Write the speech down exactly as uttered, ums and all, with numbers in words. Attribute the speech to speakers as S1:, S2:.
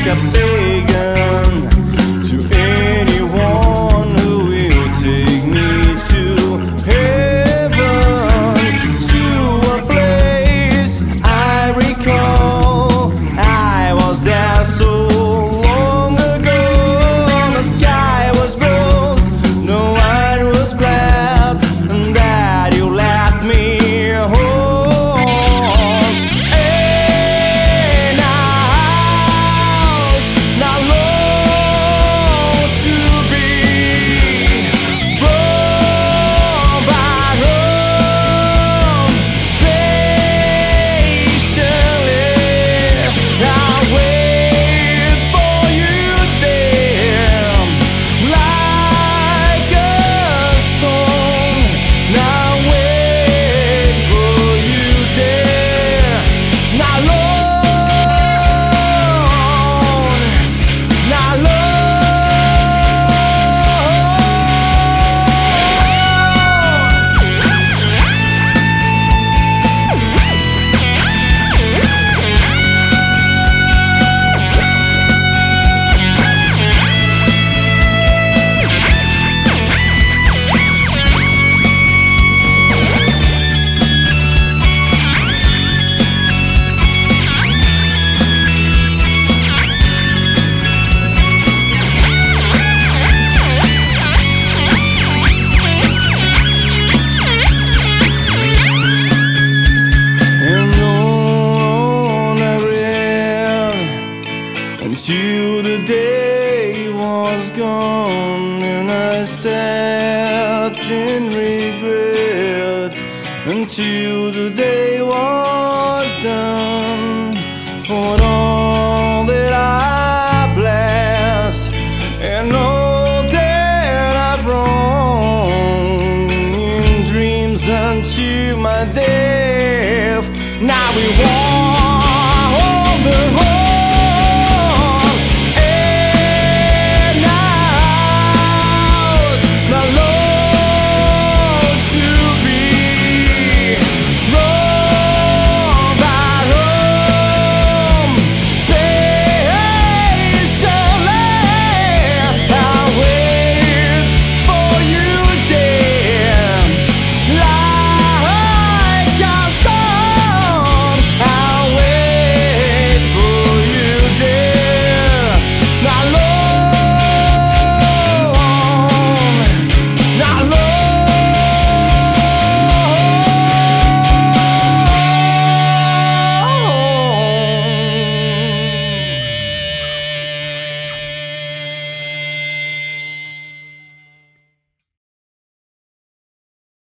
S1: a pagan to anyone who will take me to heaven, to a place I recall. I was there so long ago. The sky was rose, no one was black, and that you let me home. In a house not long to be from back home. Patiently I wait for you there, like a stone. Now wait for you there, not long, not long. And on I ran until the day was gone, and I sat in regret until the day was done.